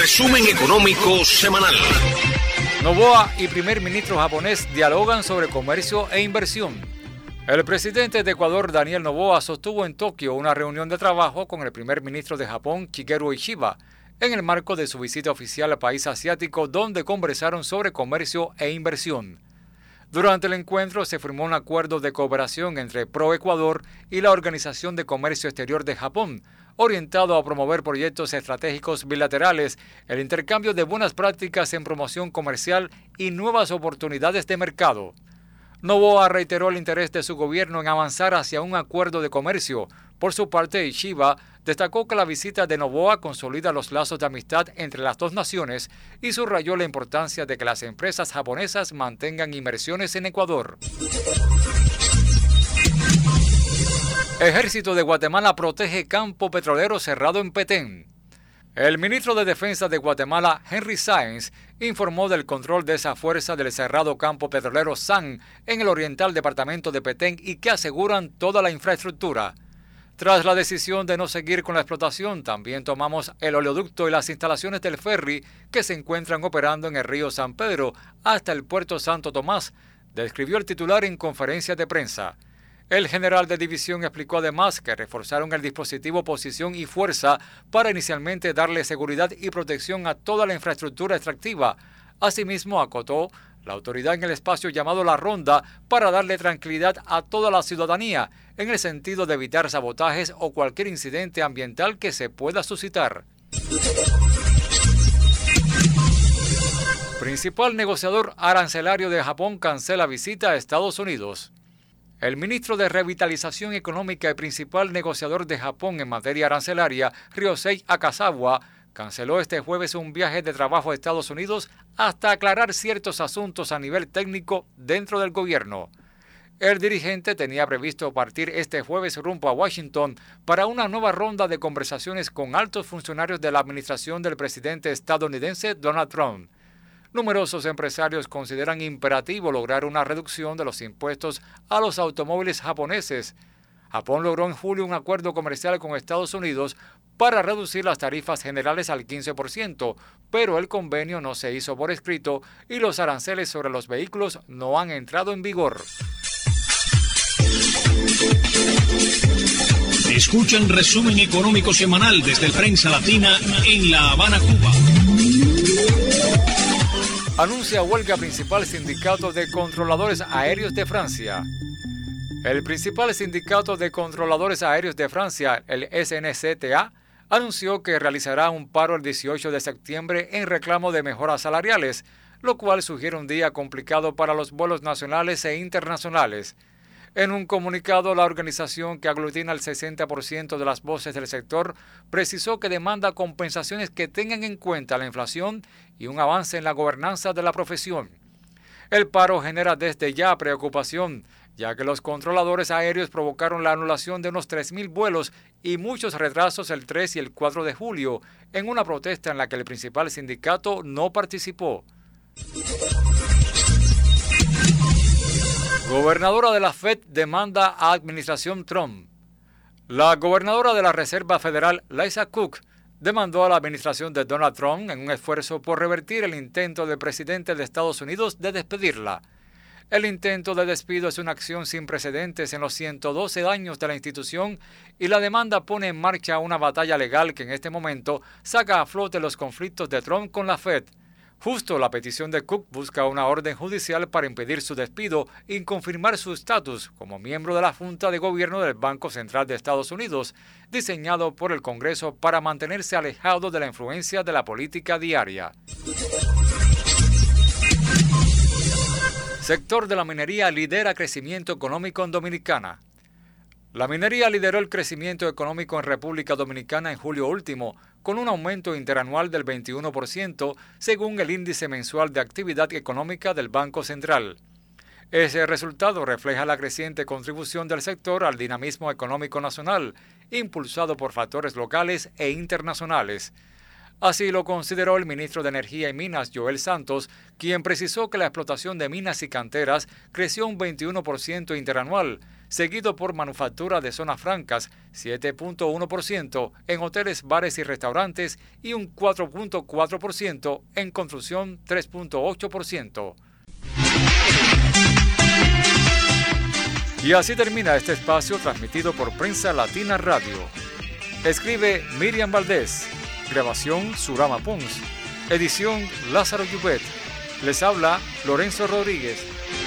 resumen económico semanal. Noboa y primer ministro japonés dialogan sobre comercio e inversión. El presidente de Ecuador, Daniel Noboa, sostuvo en Tokio una reunión de trabajo con el primer ministro de Japón, Shigeru Ishiba, en el marco de su visita oficial al país asiático, donde conversaron sobre comercio e inversión. Durante el encuentro se firmó un acuerdo de cooperación entre ProEcuador y la Organización de Comercio Exterior de Japón, orientado a promover proyectos estratégicos bilaterales, el intercambio de buenas prácticas en promoción comercial y nuevas oportunidades de mercado. Noboa reiteró el interés de su gobierno en avanzar hacia un acuerdo de comercio. Por su parte, Ishiba destacó que la visita de Noboa consolida los lazos de amistad entre las dos naciones y subrayó la importancia de que las empresas japonesas mantengan inversiones en Ecuador. Ejército de Guatemala protege campo petrolero cerrado en Petén. El ministro de Defensa de Guatemala, Henry Sáenz, informó del control de esa fuerza del cerrado campo petrolero SAN en el oriental departamento de Petén y que aseguran toda la infraestructura. Tras la decisión de no seguir con la explotación, también tomamos el oleoducto y las instalaciones del ferry que se encuentran operando en el río San Pedro hasta el puerto Santo Tomás, describió el titular en conferencia de prensa. El general de división explicó además que reforzaron el dispositivo Posición y Fuerza para inicialmente darle seguridad y protección a toda la infraestructura extractiva. Asimismo, acotó la autoridad en el espacio llamado La Ronda para darle tranquilidad a toda la ciudadanía en el sentido de evitar sabotajes o cualquier incidente ambiental que se pueda suscitar. Principal negociador arancelario de Japón cancela visita a Estados Unidos. El ministro de Revitalización Económica y principal negociador de Japón en materia arancelaria, Ryosei Akazawa, canceló este jueves un viaje de trabajo a Estados Unidos hasta aclarar ciertos asuntos a nivel técnico dentro del gobierno. El dirigente tenía previsto partir este jueves rumbo a Washington para una nueva ronda de conversaciones con altos funcionarios de la administración del presidente estadounidense Donald Trump. Numerosos empresarios consideran imperativo lograr una reducción de los impuestos a los automóviles japoneses. Japón logró en julio un acuerdo comercial con Estados Unidos para reducir las tarifas generales al 15%, pero el convenio no se hizo por escrito y los aranceles sobre los vehículos no han entrado en vigor. Escuchan resumen económico semanal desde Prensa Latina en La Habana, Cuba. Anuncia huelga principal sindicato de controladores aéreos de Francia. El principal sindicato de controladores aéreos de Francia, el SNCTA, anunció que realizará un paro el 18 de septiembre en reclamo de mejoras salariales, lo cual sugiere un día complicado para los vuelos nacionales e internacionales. En un comunicado, la organización que aglutina el 60% de las voces del sector precisó que demanda compensaciones que tengan en cuenta la inflación y un avance en la gobernanza de la profesión. El paro genera desde ya preocupación, ya que los controladores aéreos provocaron la anulación de unos 3.000 vuelos y muchos retrasos el 3 y el 4 de julio, en una protesta en la que el principal sindicato no participó. Gobernadora de la Fed demanda a administración Trump. La gobernadora de la Reserva Federal, Lisa Cook, demandó a la administración de Donald Trump en un esfuerzo por revertir el intento del presidente de Estados Unidos de despedirla. El intento de despido es una acción sin precedentes en los 112 años de la institución y la demanda pone en marcha una batalla legal que en este momento saca a flote los conflictos de Trump con la Fed. Justo la petición de Cook busca una orden judicial para impedir su despido y confirmar su estatus como miembro de la Junta de Gobierno del Banco Central de Estados Unidos, diseñado por el Congreso para mantenerse alejado de la influencia de la política diaria. Sector de la minería lidera crecimiento económico en Dominicana. La minería lideró el crecimiento económico en República Dominicana en julio último, con un aumento interanual del 21%, según el índice mensual de actividad económica del Banco Central. Ese resultado refleja la creciente contribución del sector al dinamismo económico nacional, impulsado por factores locales e internacionales. Así lo consideró el ministro de Energía y Minas, Joel Santos, quien precisó que la explotación de minas y canteras creció un 21% interanual, seguido por manufactura de zonas francas, 7.1%, en hoteles, bares y restaurantes y un 4.4%, en construcción 3.8%. Y así termina este espacio transmitido por Prensa Latina Radio. Escribe Miriam Valdés, grabación Surama Pons, edición Lázaro Yubet. Les habla Lorenzo Rodríguez.